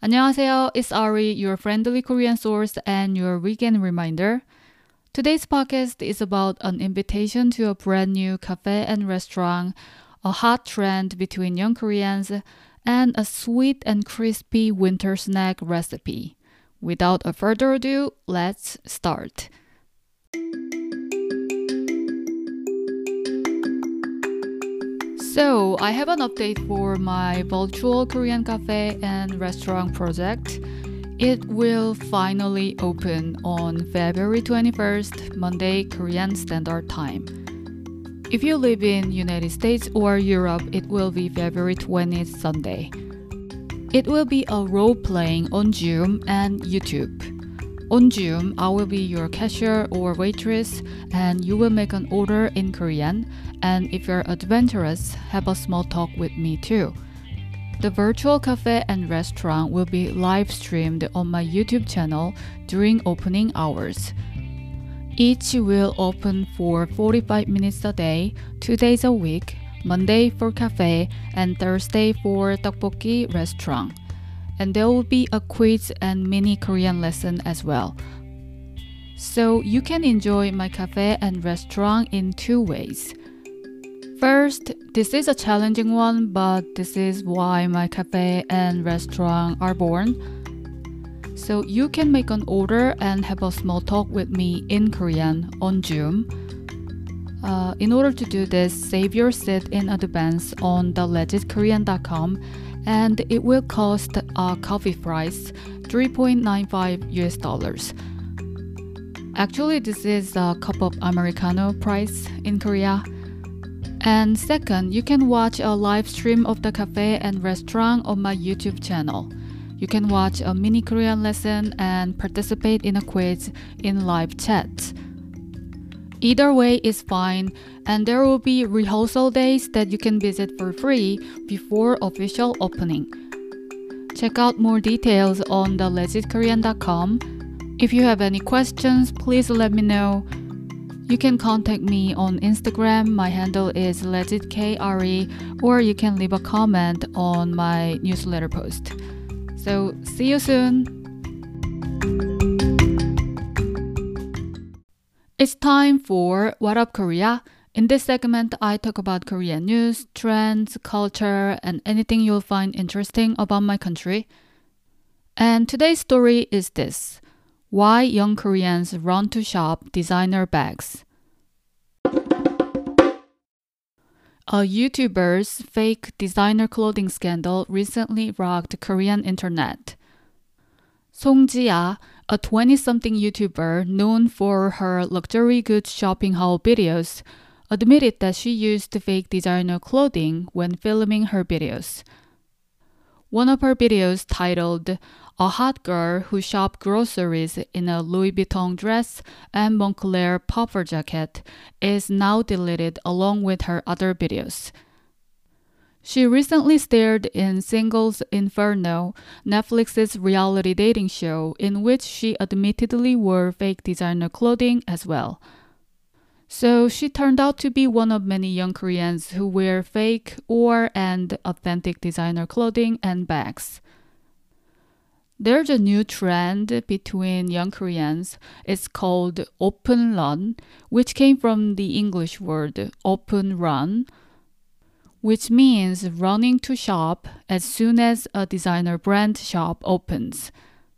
안녕하세요, it's Ari, your friendly Korean source and your weekend reminder. Today's podcast is about an invitation to a brand new cafe and restaurant, a hot trend between young Koreans, and a sweet and crispy winter snack recipe. Without a further ado, let's start. So, I have an update for my virtual Korean cafe and restaurant project. It will finally open on February 21st, Monday, Korean Standard Time. If you live in United States or Europe, it will be February 20th, Sunday. It will be a role-playing on Zoom and YouTube. On Zoom, I will be your cashier or waitress, and you will make an order in Korean. And if you're adventurous, have a small talk with me too. The virtual cafe and restaurant will be live streamed on my YouTube channel during opening hours. Each will open for 45 minutes a day, 2 days a week, Monday for cafe and Thursday for tteokbokki restaurant. And there will be a quiz and mini Korean lesson as well. So you can enjoy my cafe and restaurant in 2 ways. First, this is a challenging one, but this is why my cafe and restaurant are born. So you can make an order and have a small talk with me in Korean on Zoom. In order to do this, save your seat in advance on thelegitkorean.com, and it will cost a coffee price $3.95 US. Actually, this is a cup of Americano price in Korea. And second, you can watch a live stream of the cafe and restaurant on my YouTube channel. You can watch a mini Korean lesson and participate in a quiz in live chat. Either way is fine, and there will be rehearsal days that you can visit for free before official opening. Check out more details on thelegitkorean.com. If you have any questions, please let me know. You can contact me on Instagram. My handle is legitkari, or you can leave a comment on my newsletter post. So, see you soon! It's time for What Up Korea. In this segment, I talk about Korean news, trends, culture, and anything you'll find interesting about my country. And today's story is this: why young Koreans run to shop designer bags. A YouTuber's fake designer clothing scandal recently rocked Korean internet. Song Ji-ah, a 20-something YouTuber known for her luxury goods shopping haul videos, admitted that she used fake designer clothing when filming her videos. One of her videos, titled "A Hot Girl Who Shopped Groceries in a Louis Vuitton Dress and Moncler Puffer Jacket," is now deleted along with her other videos. She recently starred in Singles Inferno, Netflix's reality dating show, in which she admittedly wore fake designer clothing as well. So she turned out to be one of many young Koreans who wear fake and authentic designer clothing and bags. There's a new trend between young Koreans. It's called open run, which came from the English word open run, which means running to shop as soon as a designer brand shop opens.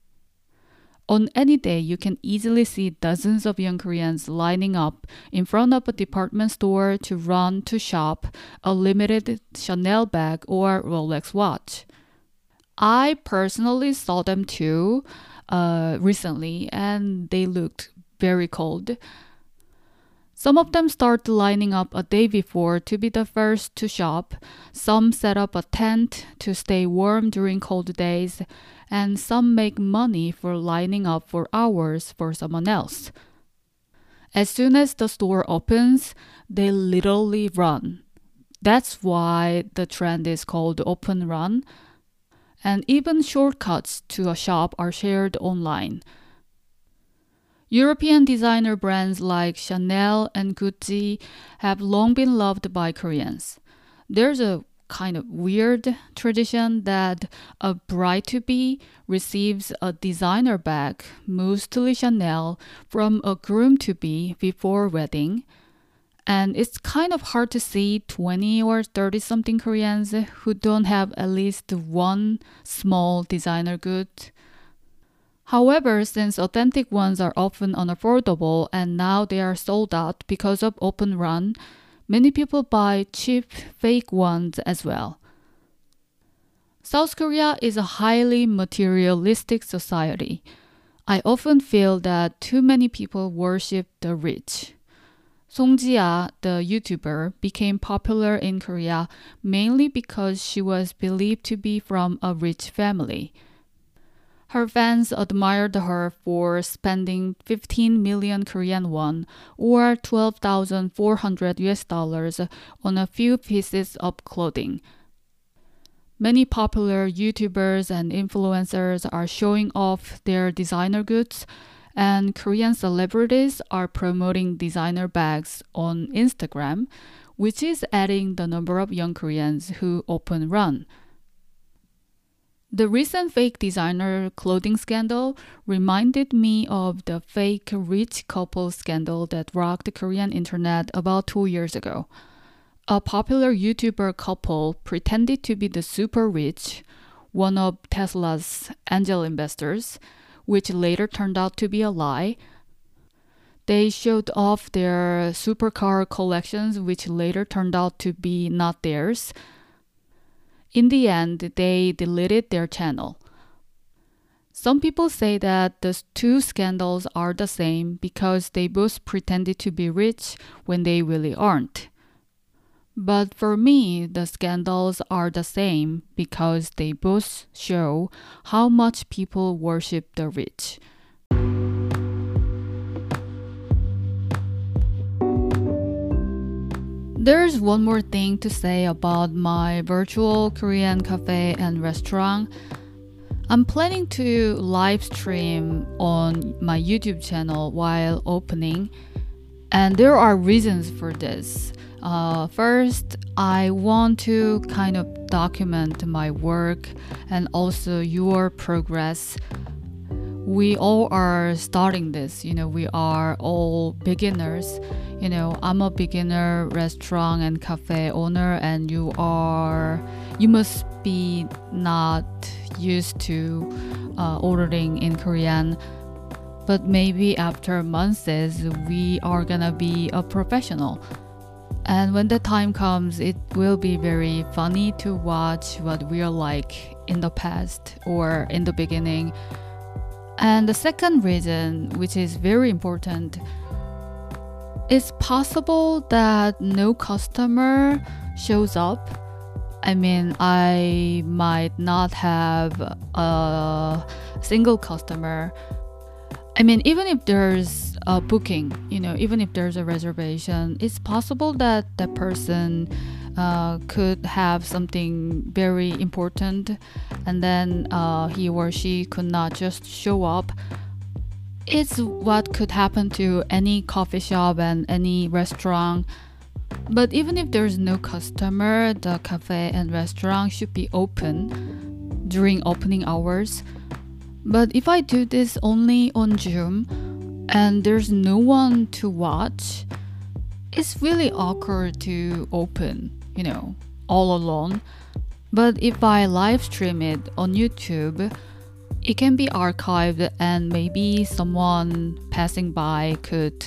On any day, you can easily see dozens of young Koreans lining up in front of a department store to run to shop a limited Chanel bag or Rolex watch. I personally saw them too recently, and they looked very cold. Some of them start lining up a day before to be the first to shop. Some set up a tent to stay warm during cold days, and some make money for lining up for hours for someone else. As soon as the store opens, they literally run. That's why the trend is called open run. And even shortcuts to a shop are shared online. European designer brands like Chanel and Gucci have long been loved by Koreans. There's a kind of weird tradition that a bride-to-be receives a designer bag, mostly Chanel, from a groom-to-be before wedding. And it's kind of hard to see 20 or 30 something Koreans who don't have at least one small designer good. However, since authentic ones are often unaffordable and now they are sold out because of open run, many people buy cheap fake ones as well. South Korea is a highly materialistic society. I often feel that too many people worship the rich. Song Ji-ah, the YouTuber, became popular in Korea mainly because she was believed to be from a rich family. Her fans admired her for spending 15 million Korean won or 12,400 US dollars on a few pieces of clothing. Many popular YouTubers and influencers are showing off their designer goods, and Korean celebrities are promoting designer bags on Instagram, which is adding the number of young Koreans who open run. The recent fake designer clothing scandal reminded me of the fake rich couple scandal that rocked the Korean internet about 2 years ago. A popular YouTuber couple pretended to be the super rich, one of Tesla's angel investors, which later turned out to be a lie. They showed off their supercar collections, which later turned out to be not theirs. In the end, they deleted their channel. Some people say that the two scandals are the same because they both pretended to be rich when they really aren't. But for me, the scandals are the same because they both show how much people worship the rich. There's one more thing to say about my virtual Korean cafe and restaurant. I'm planning to live stream on my YouTube channel while opening, and there are reasons for this. First, I want to kind of document my work and also your progress. We all are starting this, we are all beginners. I'm a beginner restaurant and cafe owner, and you must be not used to ordering in Korean. But maybe after months, we are gonna be a professional. And when the time comes, it will be very funny to watch what we are like in the past or in the beginning. And the second reason, which is very important, it's possible that no customer shows up. I mean, I might not have a single customer. I mean, even if there's a booking, even if there's a reservation, it's possible that that person could have something very important, and then he or she could not just show up. It's what could happen to any coffee shop and any restaurant. But even if there's no customer, the cafe and restaurant should be open during opening hours. But if I do this only on Zoom and there's no one to watch, it's really awkward to open, all alone. But if I live stream it on YouTube, it can be archived, and maybe someone passing by could,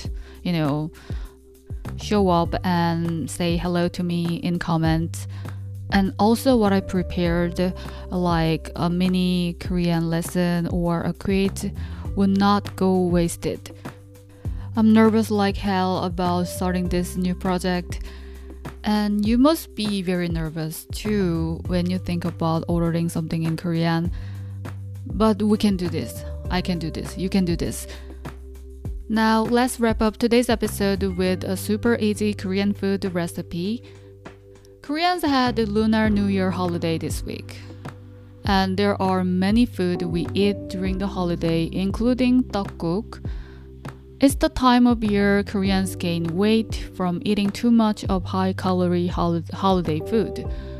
show up and say hello to me in comments. And also what I prepared, like a mini Korean lesson or a quiz, would not go wasted. I'm nervous like hell about starting this new project. And you must be very nervous too when you think about ordering something in Korean. But we can do this. I can do this. You can do this. Now let's wrap up today's episode with a super easy Korean food recipe. Koreans had the Lunar New Year holiday this week. And there are many food we eat during the holiday, including tteokguk. It's the time of year Koreans gain weight from eating too much of high-calorie holiday food.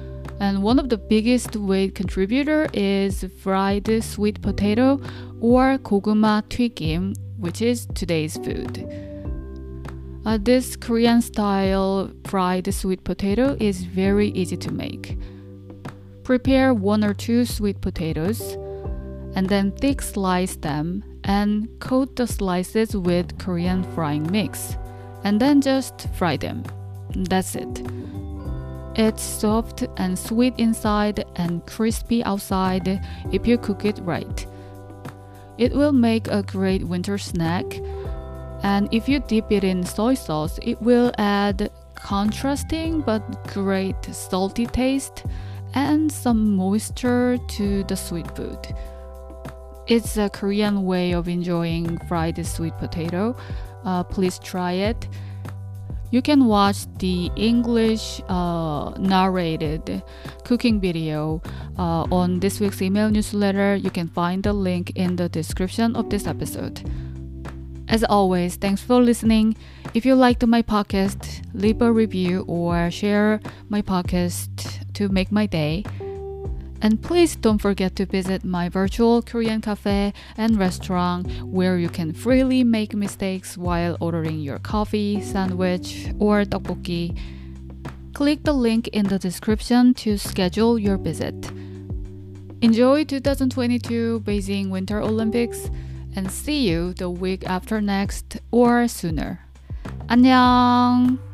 And one of the biggest weight contributor is fried sweet potato or 고구마 튀김, which is today's food. This Korean style fried sweet potato is very easy to make. Prepare 1 or 2 sweet potatoes and then thick slice them and coat the slices with Korean frying mix and then just fry them. That's it. It's soft and sweet inside and crispy outside if you cook it right. It will make a great winter snack, and if you dip it in soy sauce, it will add contrasting but great salty taste and some moisture to the sweet food. It's a Korean way of enjoying fried sweet potato. Please try it. You can watch the English narrated cooking video on this week's email newsletter. You can find the link in the description of this episode. As always, thanks for listening. If you liked my podcast, leave a review or share my podcast to make my day. And please don't forget to visit my virtual Korean cafe and restaurant where you can freely make mistakes while ordering your coffee, sandwich, or tteokbokki. Click the link in the description to schedule your visit. Enjoy 2022 Beijing Winter Olympics and see you the week after next or sooner. 안녕!